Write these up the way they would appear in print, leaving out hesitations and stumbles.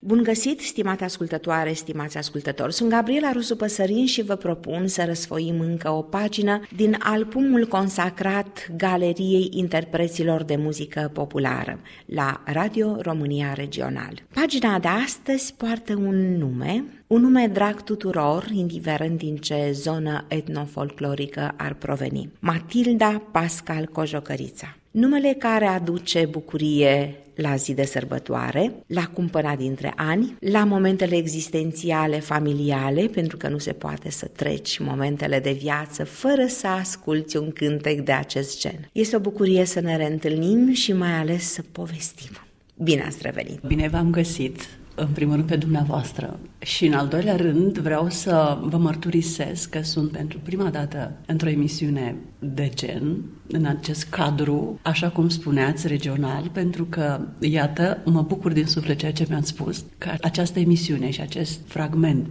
Bun găsit, stimate ascultătoare, stimați ascultători! Sunt Gabriela Rusu Păsărin și vă propun să răsfoim încă o pagină din albumul consacrat Galeriei Interpreților de Muzică Populară la Radio România Regional. Pagina de astăzi poartă un nume drag tuturor, indiferent din ce zonă etnofolclorică ar proveni. Matilda Pascal Cojocărița. Numele care aduce bucurie la zi de sărbătoare, la cumpăna dintre ani, la momentele existențiale, familiale, pentru că nu se poate să treci momentele de viață fără să asculți un cântec de acest gen. Este o bucurie să ne reîntâlnim și mai ales să povestim. Bine ați revenit! Bine v-am găsit! În primul rând pe dumneavoastră și în al doilea rând vreau să vă mărturisesc că sunt pentru prima dată într-o emisiune de gen, în acest cadru, așa cum spuneați, regional, pentru că, iată, mă bucur din suflet ceea ce mi-ați spus, că această emisiune și acest fragment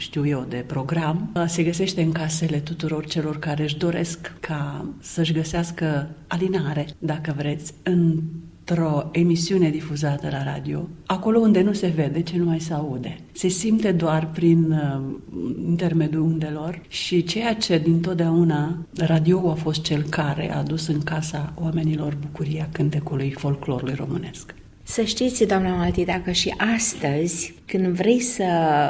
de program se găsește în casele tuturor celor care își doresc ca să-și găsească alinare, dacă vreți, într-o emisiune difuzată la radio, acolo unde nu se vede, ce nu mai se aude. Se simte doar prin intermediul undelor și ceea ce dintotdeauna radio a fost cel care a adus în casa oamenilor bucuria cântecului folclorului românesc. Să știți, doamna Matilda, că și astăzi, când vrei să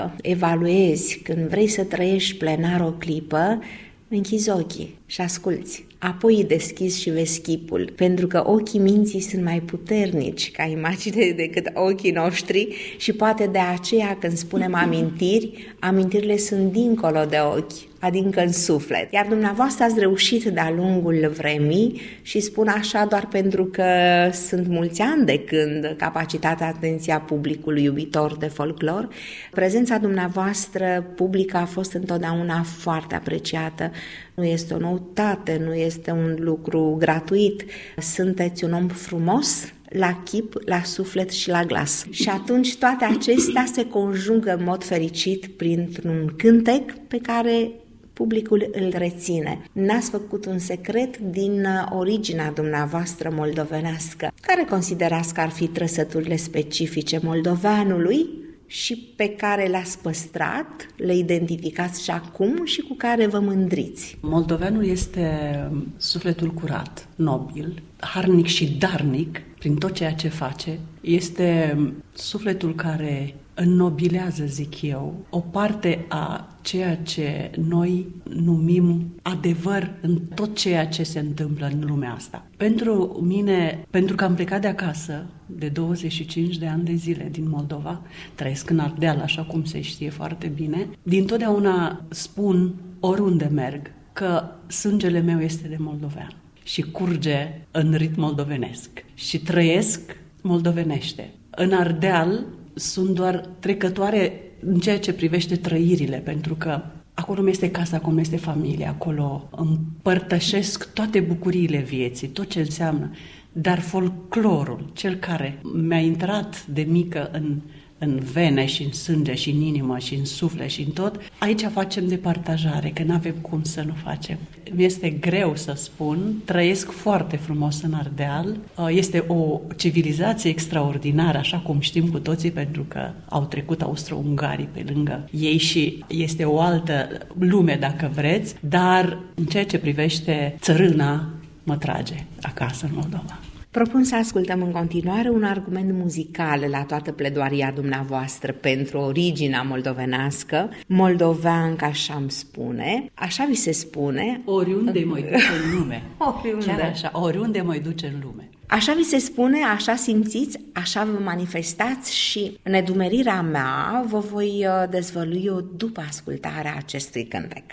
evaluezi, când vrei să trăiești plenar o clipă, închizi ochii și asculți. Apoi îi deschizi și vezi chipul, pentru că ochii minții sunt mai puternici ca imagine decât ochii noștri și poate de aceea când spunem amintiri, amintirile sunt dincolo de ochi, adică în suflet. Iar dumneavoastră ați reușit de-a lungul vremii și spun așa doar pentru că sunt mulți ani de când capacitatea, atenția publicului iubitor de folclor. Prezența dumneavoastră publică a fost întotdeauna foarte apreciată. Nu este o noutate, nu este un lucru gratuit. Sunteți un om frumos la chip, la suflet și la glas. Și atunci toate acestea se conjungă în mod fericit printr-un cântec pe care publicul îl reține. N-ați făcut un secret din originea dumneavoastră moldovenească. Care considerați că ar fi trăsăturile specifice moldoveanului și pe care le-ați păstrat, le identificați și acum și cu care vă mândriți? Moldoveanul este sufletul curat, nobil, harnic și darnic prin tot ceea ce face. Este sufletul care înnobilează, zic eu, o parte a ceea ce noi numim adevăr în tot ceea ce se întâmplă în lumea asta. Pentru mine, pentru că am plecat de acasă de 25 de ani de zile din Moldova, trăiesc în Ardeal, așa cum se știe foarte bine, dintotdeauna spun, oriunde merg, că sângele meu este de moldovean și curge în ritm moldovenesc și trăiesc moldovenește. În Ardeal sunt doar trecătoare în ceea ce privește trăirile, pentru că acolo mi este casa, acolo mi este familia, acolo împărtășesc toate bucuriile vieții, tot ce înseamnă. Dar folclorul, cel care mi-a intrat de mică în vene și în sânge și în inimă și în suflet și în tot, aici facem de partajare, că n-avem cum să nu facem. Mi-este greu să spun, trăiesc foarte frumos în Ardeal, este o civilizație extraordinară, așa cum știm cu toții, pentru că au trecut austro-ungarii pe lângă ei și este o altă lume, dacă vreți, dar în ceea ce privește țărâna, mă trage acasă în Moldova. Propun să ascultăm în continuare un argument muzical la toată pledoaria dumneavoastră pentru originea moldovenească, moldoveancă, așa îmi spune, așa vi se spune. Oriunde mă duce în lume. Chiar așa, oriunde mă duce în lume. Așa vi se spune, așa simțiți, așa vă manifestați și nedumerirea mea vă voi dezvălui eu după ascultarea acestui cântec.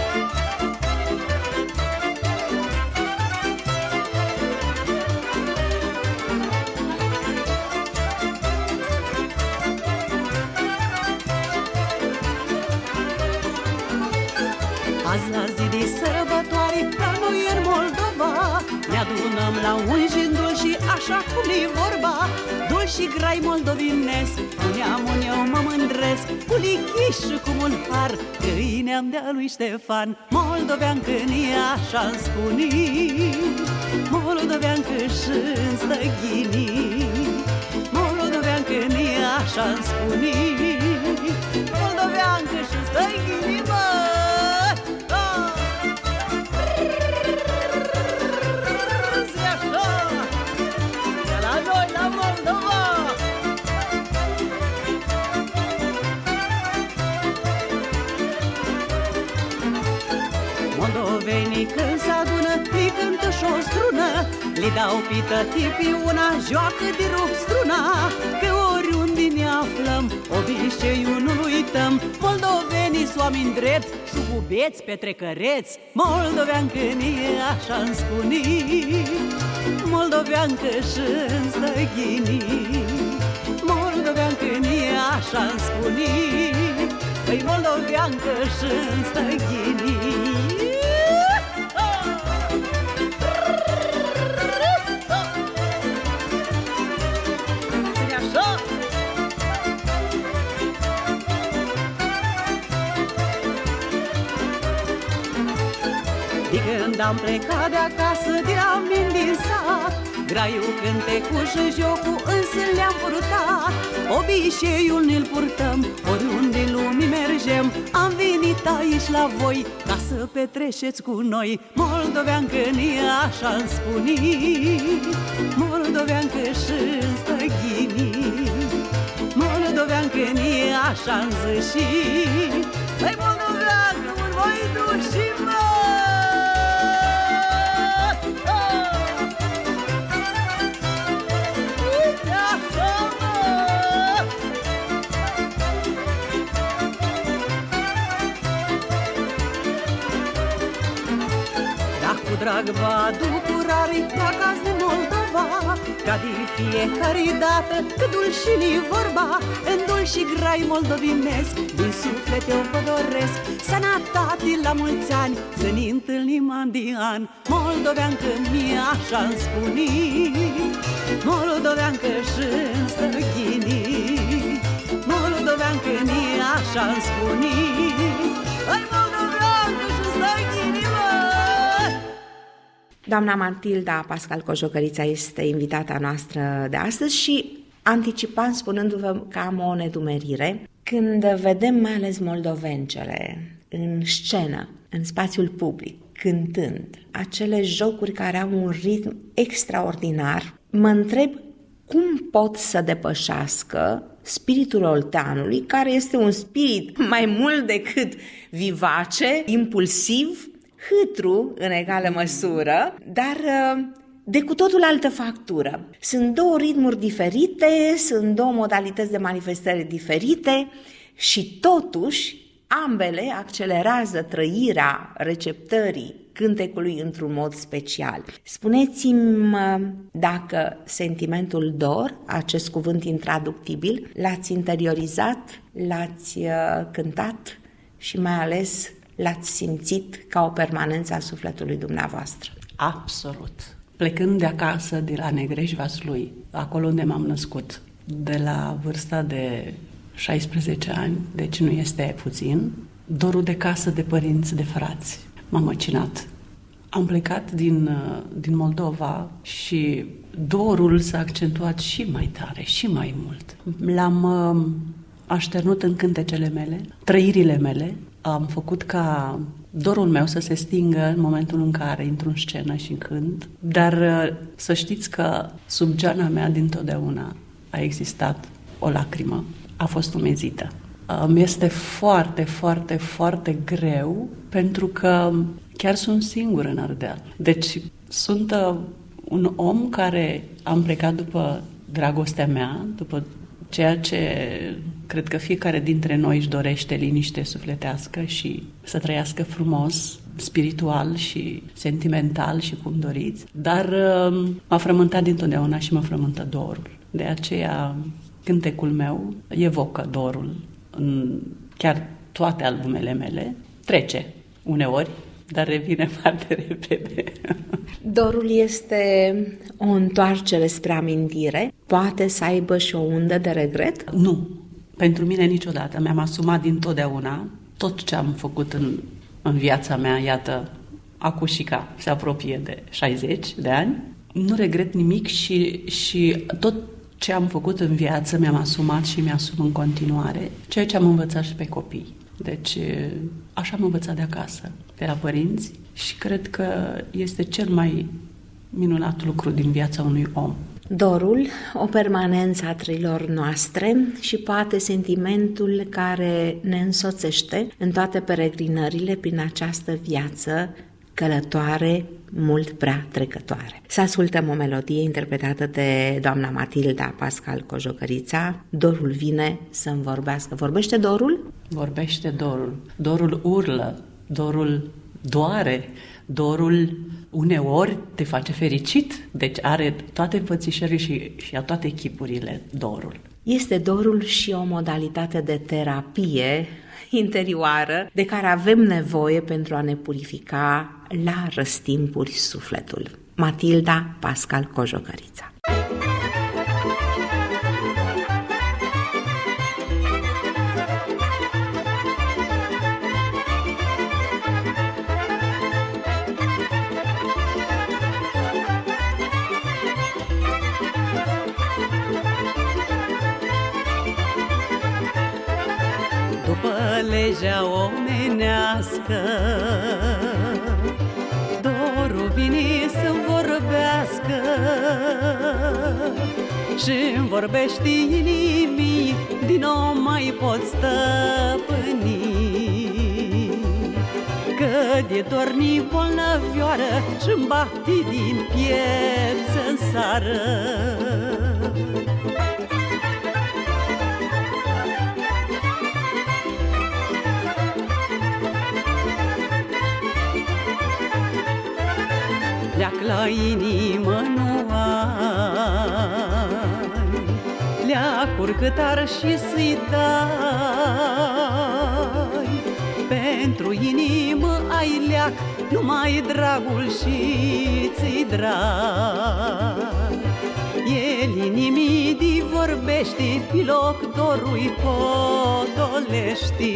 Azi la zi de sărbătoare, la noi în Moldova, ne adunăm la un jindul și așa cum e vorba, dul și grai moldovinesc, cu neamul eu mă mândresc, cu lichiș și cu mult har, că-i neam de-a lui Ștefan, moldoveancă-ni așa-mi spuni, moldoveancă și-n stăghini, moldoveancă-ni așa-mi spuni. Moldoveancă și stă-i ghinimă. Moldovenii când s-adună, îi cântă și o strună, li dau pită tipii una, joacă de rup struna. Că oriunde ne aflăm, obiceiul nu uităm. Moldovenii s oameni drepți și bubeți petrecăreți. Moldoveancă nie așa-mi spuni, moldoveancă și-mi stă ghinii. Moldoveancă nie așa-mi spuni, păi moldoveancă și-mi stă ghinii. De când am plecat de acasă, de-am din sat, graiul, cântecul și jocul însă le-am purtat. Obiceiul ne-l purtăm, oriunde lumii mergem. Am venit aici la voi ca să petreceți cu noi. Moldoveancă nie așa-mi spuni, moldoveancă și-mi stă ghinii. Moldoveancă nie așa-mi zici, păi moldoveancă mult voi duși, mă. Drag vă aduc urare acasă din Moldova, ca de fiecare dată cât dulci-ni vorba. În dulci și grai moldovinesc, din suflet eu vă doresc sănătate la mulți ani, să ne întâlnim an de an. Moldoveancă mie așa-mi spuni, moldoveancă și-mi stă ghinii. Moldoveancă mie așa-mi spuni, ai moldoveancă și-mi stă ghinii. Doamna Matilda Pascal Cojocărița este invitata noastră de astăzi și anticipam spunându-vă că am o nedumerire când vedem mai ales moldovencele în scenă, în spațiul public, cântând acele jocuri care au un ritm extraordinar. Mă întreb cum pot să depășească spiritul olteanului, care este un spirit mai mult decât vivace, impulsiv, hâtru în egală măsură, dar de cu totul altă factură. Sunt două ritmuri diferite, sunt două modalități de manifestare diferite și totuși ambele accelerează trăirea receptării cântecului într-un mod special. Spuneți-mi dacă sentimentul dor, acest cuvânt intraductibil, l-ați interiorizat, l-ați cântat și mai ales l-ați simțit ca o permanență a sufletului dumneavoastră? Absolut. Plecând de acasă, de la Negrești Vaslui, acolo unde m-am născut, de la vârsta de 16 ani, deci nu este puțin, dorul de casă, de părinți, de frați m-a măcinat. Am plecat din Moldova și dorul s-a accentuat și mai tare, și mai mult. L-am așternut în cântecele mele, trăirile mele. Am făcut ca dorul meu să se stingă în momentul în care intru în scenă și cânt, dar să știți că sub geana mea dintotdeauna a existat o lacrimă, a fost umezită. Mi-este foarte, foarte, foarte greu pentru că chiar sunt singură în Ardeal. Deci sunt un om care am plecat după dragostea mea, după ceea ce cred că fiecare dintre noi își dorește, liniște sufletească și să trăiască frumos, spiritual și sentimental și cum doriți, dar m-a frământat dintotdeauna și mă frământă dorul. De aceea cântecul meu evocă dorul în chiar toate albumele mele. Trece uneori, dar revine foarte repede. Dorul este o întoarcere spre amintire. Poate să aibă și o undă de regret? Nu. Pentru mine niciodată. Mi-am asumat dintotdeauna tot ce am făcut în viața mea. Iată, Acușica se apropie de 60 de ani. Nu regret nimic și tot Ce am făcut în viață mi-am asumat și mi-asum în continuare, ceea ce am învățat și pe copii. Deci așa am învățat de acasă, de la părinți, și cred că este cel mai minunat lucru din viața unui om. Dorul, o permanență a trăilor noastre și poate sentimentul care ne însoțește în toate peregrinările prin această viață călătoare, mult prea trecătoare. Să ascultăm o melodie interpretată de doamna Matilda Pascal Cojocărița. Dorul vine să-mi vorbească. Vorbește dorul? Vorbește dorul. Dorul urlă, dorul doare, dorul uneori te face fericit, deci are toate înfățișările și a toate chipurile dorul. Este dorul și o modalitate de terapie interioară de care avem nevoie pentru a ne purifica la răstimpuri sufletul. Matilda Pascal Cojocărița. Legea omenească, dorul vine să-mi vorbească și-mi vorbește inimii, din nou mai pot stăpâni. Că de dorni bolnăvioară și-mi bate din piept în sară. Leac la inimă nu ai leacuri cât ar și să-i dai. Pentru inimă ai leac, numai dragul și ți-i drag. El inimii di vorbește, pe loc dorul-i potolești.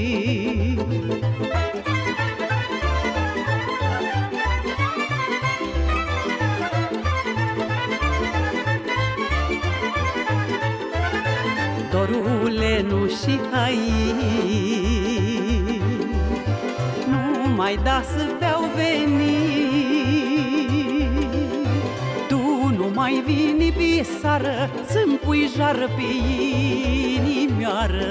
Dorule, nu și aici, nu mai da să beau veni. Tu nu mai vini pe sară să-mi pui jar pe inimioară.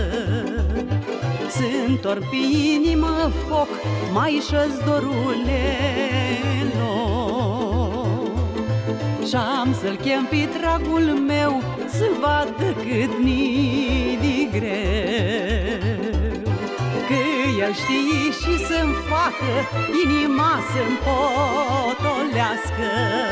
Să-ntorc pe inimă foc, mai șăs dorule în loc. Și-am să-l chem pe dragul meu să vadă cât ni de greu. Că el știe și să-mi facă inima să-mi potolească.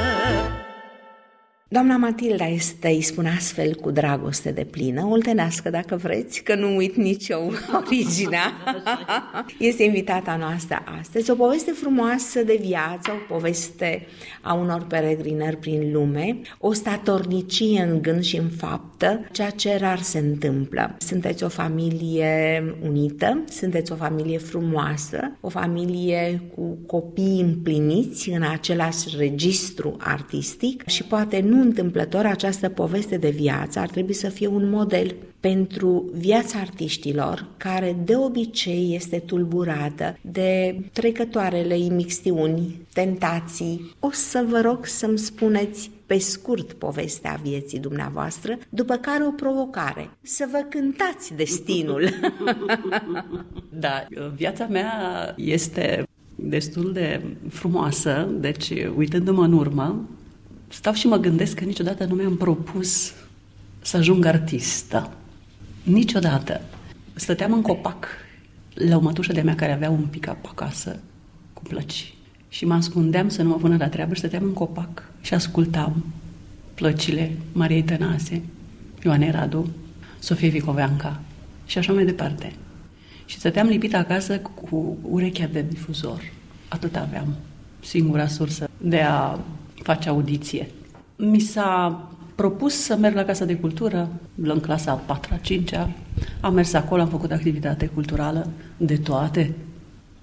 Doamna Matilda este, îi spun astfel, cu dragoste de plină, oltenească dacă vreți, că nu uit nici eu originea. Este invitata noastră astăzi, o poveste frumoasă de viață, o poveste a unor peregrinări prin lume, o statornicie în gând și în faptă, ceea ce rar se întâmplă. Sunteți o familie unită, sunteți o familie frumoasă, o familie cu copii împliniți în același registru artistic și poate nu întâmplător această poveste de viață ar trebui să fie un model pentru viața artiștilor, care de obicei este tulburată de trecătoarele imixtiuni, tentații. O să vă rog să-mi spuneți pe scurt povestea vieții dumneavoastră, după care o provocare, să vă cântați destinul. Da, viața mea este destul de frumoasă, deci uitându-mă în urmă, stau și mă gândesc că niciodată nu mi-am propus să ajung artistă. Niciodată. Stăteam în copac la o mătușă de-a mea care avea un pick-up acasă cu plăci. Și mă ascundeam să nu mă pună la treabă și stăteam în copac și ascultam plăcile Mariei Tănase, Ioanei Radu, Sofie Vicoveanca și așa mai departe. Și stăteam lipită acasă cu urechea de difuzor. Atât aveam. Singura sursă de a face audiție. Mi s-a propus să merg la Casa de Cultură, în clasa a 4-a, 5-a. Am mers acolo, am făcut activitate culturală de toate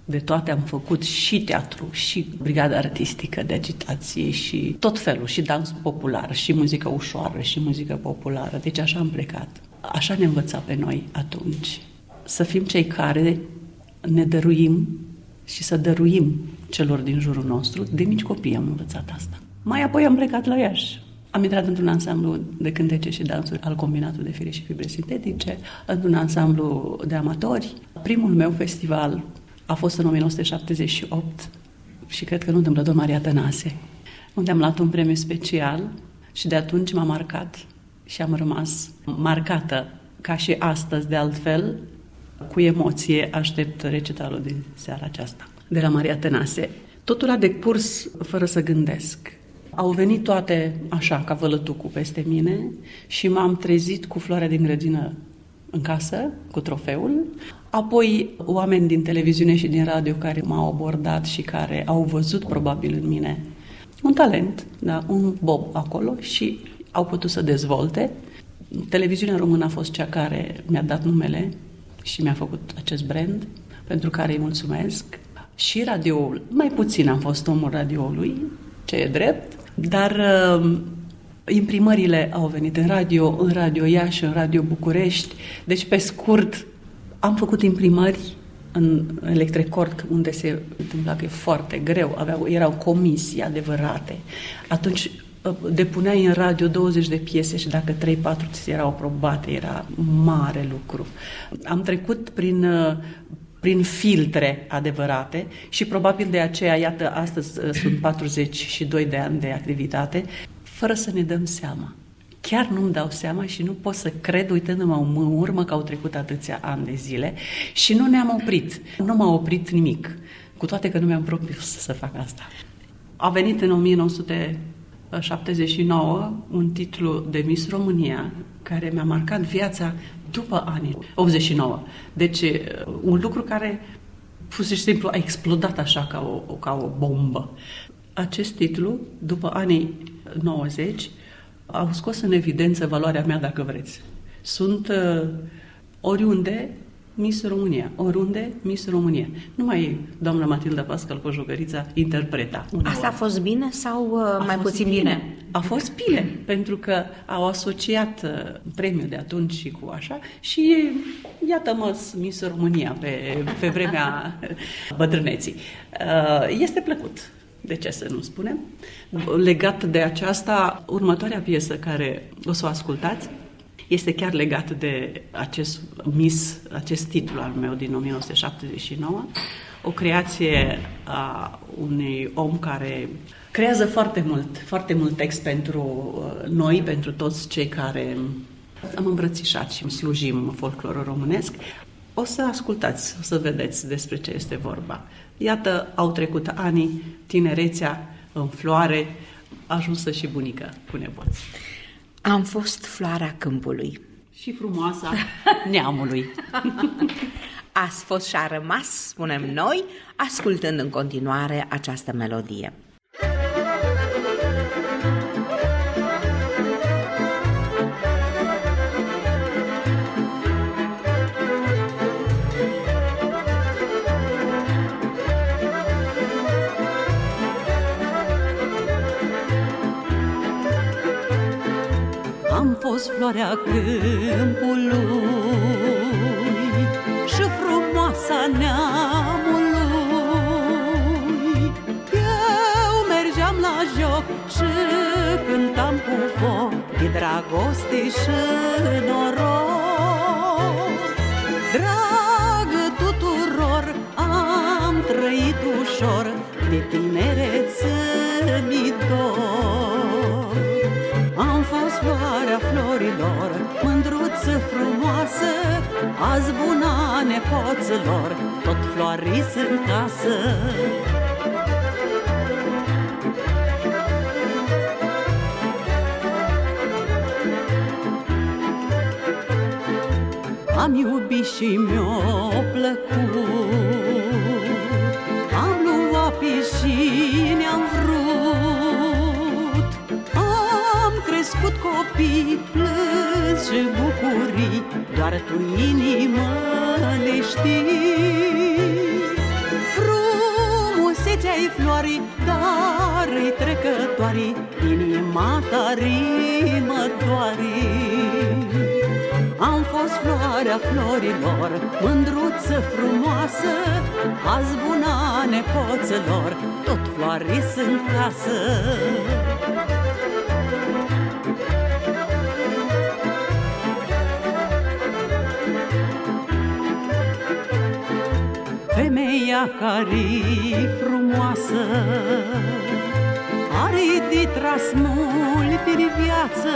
De toate am făcut, și teatru, și brigada artistică de agitație, și tot felul, și dans popular, și muzică ușoară, și muzică populară. Deci așa am plecat. Așa ne învăța pe noi atunci. Să fim cei care ne dăruim și să dăruim celor din jurul nostru. De mici copii am învățat asta. Mai apoi am plecat la Iași. Am intrat într-un ansamblu de cântece și dansuri al Combinatului de Fire și Fibre Sintetice, într-un ansamblu de amatori. Primul meu festival a fost în 1978 și cred că nu întâmplător Maria Tănase, unde am luat un premiu special și de atunci m-a marcat și am rămas marcată, ca și astăzi de altfel, cu emoție aștept recitalul din seara aceasta de la Maria Tănase. Totul a decurs fără să gândesc. Au venit toate așa, ca vălătucul peste mine și m-am trezit cu floarea din grădină în casă, cu trofeul. Apoi oameni din televiziune și din radio care m-au abordat și care au văzut probabil în mine un talent, da, un bob acolo și au putut să dezvolte. Televiziunea română a fost cea care mi-a dat numele și mi-a făcut acest brand, pentru care îi mulțumesc. Și radioul, mai puțin am fost omul radioului, ce e drept, dar imprimările au venit în Radio Iași, în Radio București. Deci, pe scurt, am făcut imprimări în Electrecord, unde se întâmpla că e foarte greu, erau comisii adevărate. Atunci depuneai în radio 20 de piese și dacă 3-4 ți erau aprobate, era mare lucru. Am trecut prin filtre adevărate și probabil de aceea, iată, astăzi sunt 42 de ani de activitate, fără să ne dăm seama. Chiar nu-mi dau seama și nu pot să cred, uitându-mă în urmă, că au trecut atâția ani de zile și nu ne-am oprit. Nu m-a oprit nimic, cu toate că nu mi-am propus să fac asta. A venit în 1979 un titlu de Miss România, care mi-a marcat viața după anii 89. Deci, un lucru care, pur și simplu, a explodat așa ca o bombă. Acest titlu, după anii 90, au scos în evidență valoarea mea, dacă vreți. Sunt oriunde Miss România, oriunde Miss România. Numai doamna Matilda Pascal Pojogărița interpreta. Asta a fost bine sau mai puțin bine? A fost bine, pentru că au asociat premiul de atunci și cu așa și iată-mă Miss România pe vremea bătrâneții. Este plăcut. De ce să nu spunem? Legat de aceasta, următoarea piesă care o să o ascultați este chiar legat de acest titlu al meu din 1979, o creație a unui om care creează foarte mult text pentru noi, pentru toți cei care am îmbrățișat și slujim folclorul românesc. O să ascultați, o să vedeți despre ce este vorba. Iată, au trecut ani, tinerețea în floare, ajunsă și bunică cu nepoți. Am fost floarea câmpului. Și frumoasa neamului. Ați fost și a rămas, spunem noi, ascultând în continuare această melodie. Am fost floarea câmpului și frumoasa neamului. Eu mergeam la joc și cântam cu foc de dragoste și noroc. Dragă tuturor, am trăit ușor, de tinerețe mi dor. Am fost floarea florilor, mândruță frumoasă, azi buna nepoților, tot floariți în casă. Am iubit și mi-o plăcut, am luat și ne-am vrut. Am crescut copii, plâns și bucurii, doar tu inimă le știi. frumusețea-i florii, dar îi trecătoarii, inima tari mă doari. Am fost floarea florilor, mândruță frumoasă, azi buna nepoțelor, tot floari sunt casă. Femeia care-i frumoasă are de tras mult în viață,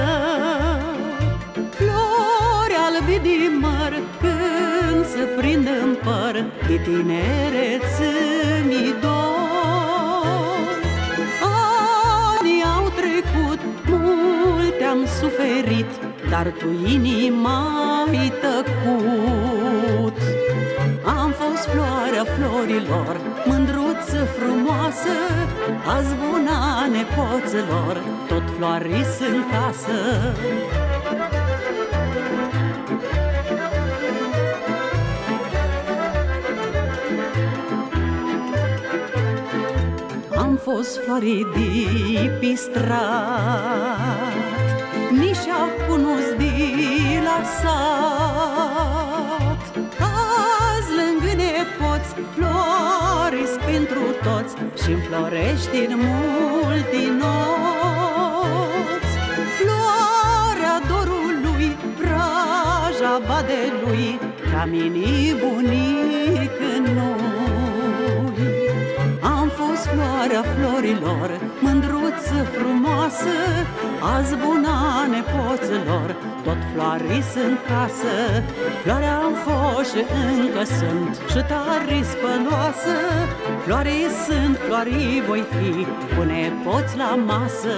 flori albi de măr când se prind în păr, de tinerețe mi dor. Anii au trecut, multe am suferit, dar tu inima-i tăcut. Am fost floarea florilor, mândruță frumoasă, azi buna nepoțelor, tot floari sunt casă. Am fost florii de pe strat, nici au cunosc de la sat. Azi lângă nepoți, flori-s pentru toți și înflorești în multe noți. Floarea dorului, vraja badelui, ca mini bunic în noi. Am fost floarea florilor, mândruță frumoasă, azi buna nepoțelor, tot floari sunt casă. Floarea am fost și încă sunt, și tare spăloasă. Florii sunt, florii voi fi, cu nepoți la masă.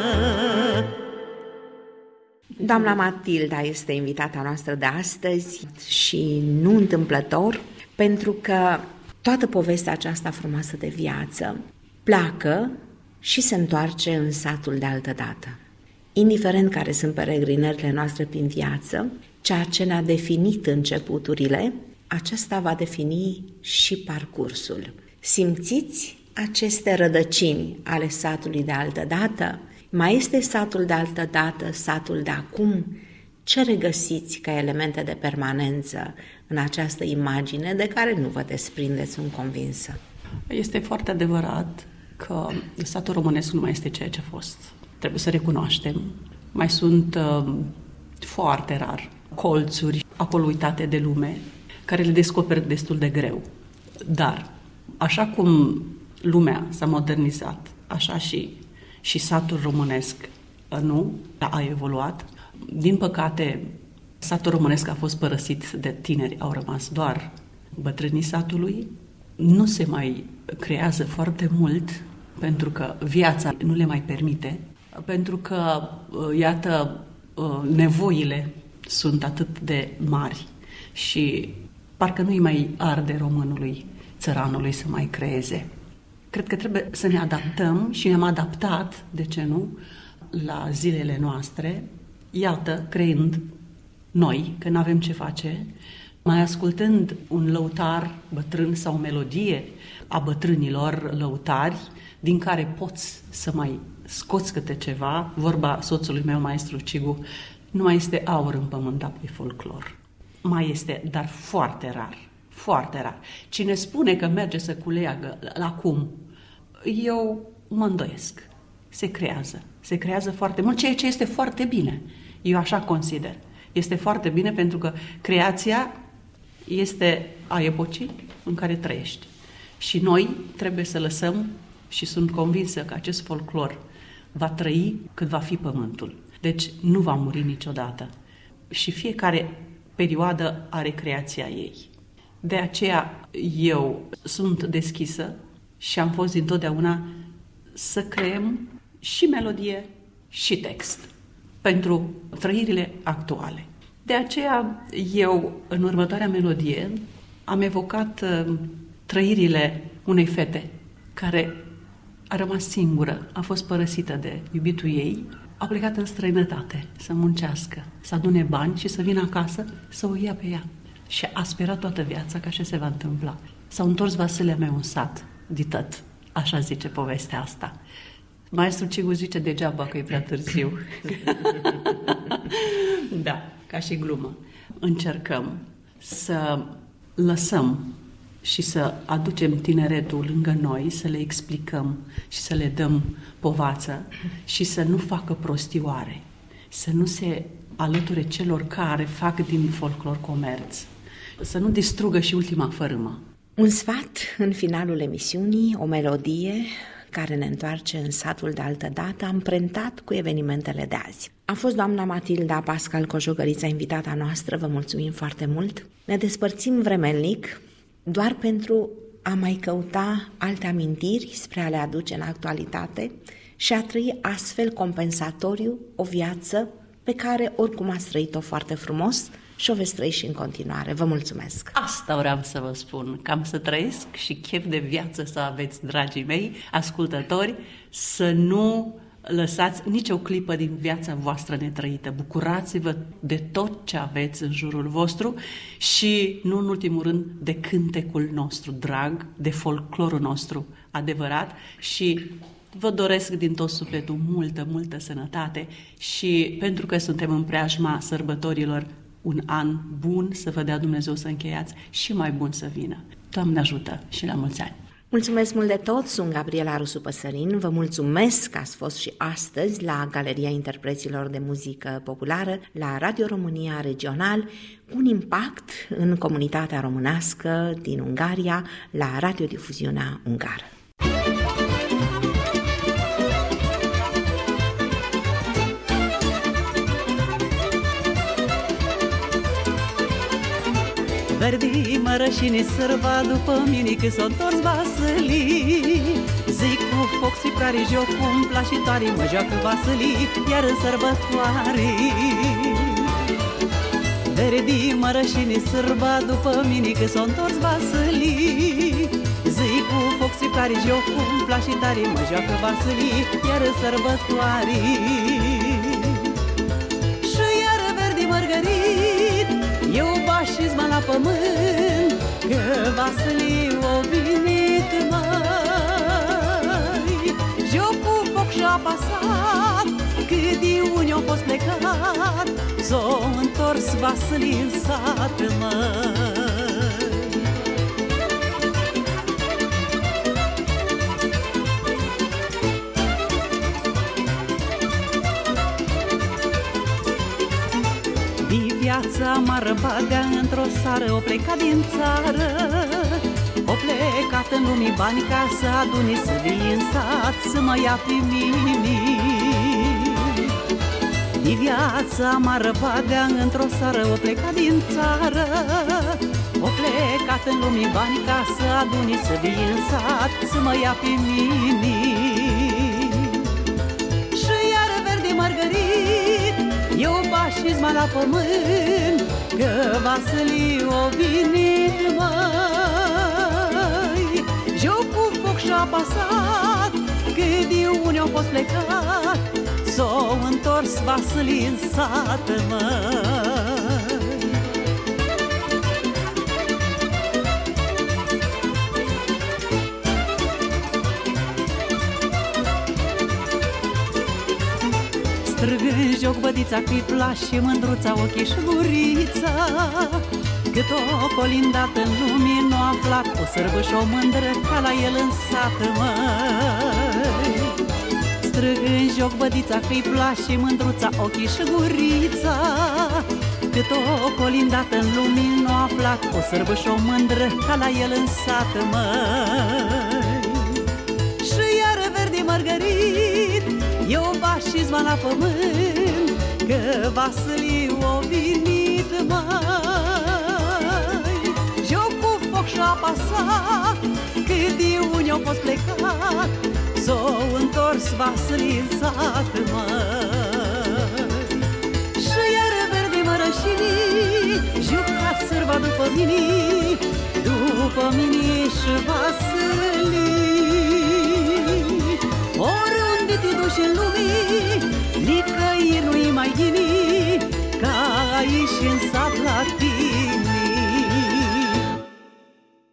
Doamna Matilda este invitata noastră de astăzi și nu întâmplător, pentru că toată povestea aceasta frumoasă de viață pleacă și se întoarce în satul de altădată. Indiferent care sunt peregrinările noastre prin viață, ceea ce ne-a definit începuturile, acesta va defini și parcursul. Simțiți aceste rădăcini ale satului de altădată? Mai este satul de altădată, satul de acum? Ce regăsiți ca elemente de permanență în această imagine de care nu vă desprindeți, sunt convinsă? Este foarte adevărat că satul românesc nu mai este ceea ce a fost. Trebuie să recunoaștem. Mai sunt foarte rar colțuri acolo uitate de lume, care le descoperi destul de greu. Dar, așa cum lumea s-a modernizat, așa și satul românesc nu a evoluat. Din păcate, satul românesc a fost părăsit de tineri, au rămas doar bătrânii satului. Nu se mai creează foarte mult, pentru că viața nu le mai permite, pentru că, iată, nevoile sunt atât de mari și parcă nu-i mai arde românului, țăranului să mai creeze. Cred că trebuie să ne adaptăm și ne-am adaptat, de ce nu, la zilele noastre, iată, creând noi, că n-avem ce face, mai ascultând un lăutar bătrân sau o melodie a bătrânilor lăutari, din care poți să mai scoți câte ceva, vorba soțului meu, maestru Cigu, nu mai este aur în pământ, dar pe folclor. Mai este, dar foarte rar, foarte rar. Cine spune că merge să culeagă la cum, eu mă îndoiesc. Se creează foarte mult, ceea ce este foarte bine. Eu așa consider. Este foarte bine pentru că creația este a epocii în care trăiești. Și noi trebuie să lăsăm, și sunt convinsă că acest folclor va trăi cât va fi pământul. Deci nu va muri niciodată. Și fiecare perioadă are creația ei. De aceea eu sunt deschisă și am fost dintotdeauna să creăm și melodie și text pentru trăirile actuale. De aceea eu, în următoarea melodie, am evocat trăirile unei fete care a rămas singură, a fost părăsită de iubitul ei, a plecat în străinătate să muncească, să adune bani și să vină acasă să o ia pe ea. Și a sperat toată viața că așa se va întâmpla. S-au întors vasele meu în sat, de tot. Așa zice povestea asta. Maestru Cigu zice degeaba că e prea târziu. Da, ca și glumă. Încercăm să lăsăm și să aducem tineretul lângă noi, să le explicăm și să le dăm povață și să nu facă prostioare, să nu se alăture celor care fac din folclor comerț, să nu distrugă și ultima fărâmă. Un sfat în finalul emisiunii, o melodie care ne întoarce în satul de altă dată, amprentat cu evenimentele de azi. A fost doamna Matilda Pascal Cojogărița, invitata noastră, vă mulțumim foarte mult. Ne despărțim vremelnic, doar pentru a mai căuta alte amintiri spre a le aduce în actualitate și a trăi astfel compensatoriu o viață pe care oricum ați trăit-o foarte frumos și o veți trăi și în continuare. Vă mulțumesc! Asta vreau să vă spun, că am să trăiesc și chef de viață să aveți, dragii mei, ascultători, să nu lăsați nicio clipă din viața voastră netrăită. Bucurați-vă de tot ce aveți în jurul vostru și, nu în ultimul rând, de cântecul nostru drag, de folclorul nostru adevărat și vă doresc din tot sufletul multă, multă sănătate și pentru că suntem în preajma sărbătorilor, un an bun să vă dea Dumnezeu să încheiați și mai bun să vină. Doamne ajută și la mulți ani! Mulțumesc mult de tot, sunt Gabriela Rusu Păsărin, vă mulțumesc că ați fost și astăzi la Galeria Interpreților de Muzică Populară, la Radio România Regional, cu un impact în comunitatea românească din Ungaria, la radiodifuziunea ungară. Verdi mărășini sărba după mine că s-o întors Vasilii. Zic cu foc și prari joc cu-mi plașitoare, mă joacă Vasilii, iar în sărbătoare. Verdi mărășini sărba după mine că s-o întors Vasilii. Zic cu foc și prari joc cu-mi plașitoare, mă joacă Vasilii, iar în sărbătoare. Și iar verdi mărgărit, eu bașism la pământ, că Vasilii o venit mai. Eu cu foc și-a pasat, cât de unii au fost plecat, s-o întors Vasilii în sat, măi. Viața m-a răbagă într-o sară, o plecat din țară, o plecat în lumii bani ca să adune, să vii în sat, să mă ia pe mine. Viața m-a răbagă într-o sară, o plecat din țară, o plecat în lumii bani ca să adune, să vii în sat, să mă ia pe mine. Și iar verde margarit, eu bașism la pământ, că Vasilii o venit mai. Eu cu foc și-a pasat, cât de unii au fost plecat, s-o întors Vasilii în sat, măi. Strâng în joc bădița cu-i plași, mândruța, ochii și gurița, cât o colindată în lume nu a aflat, o sărbă și o mândră ca la el în sat, măi. Strâng în joc bădița cu-i plași, mândruța, ochii și gurița, cât o colindată în lume nu a aflat, o sărbă și o mândră ca la el în sat, măi. Și iar verde margarit, eu bașism la pământ, că Vasilii o venit mai. Eu cu foc și-a pasat, cât de unii au fost plecat, s-o întors Vasilii în sat, măi. Și iar verde mărășinii, jucat sârba după mine și Vasilii. Oriunde te duci în lume, nicăieri nu-i mai ghini ca aici în sat la tine.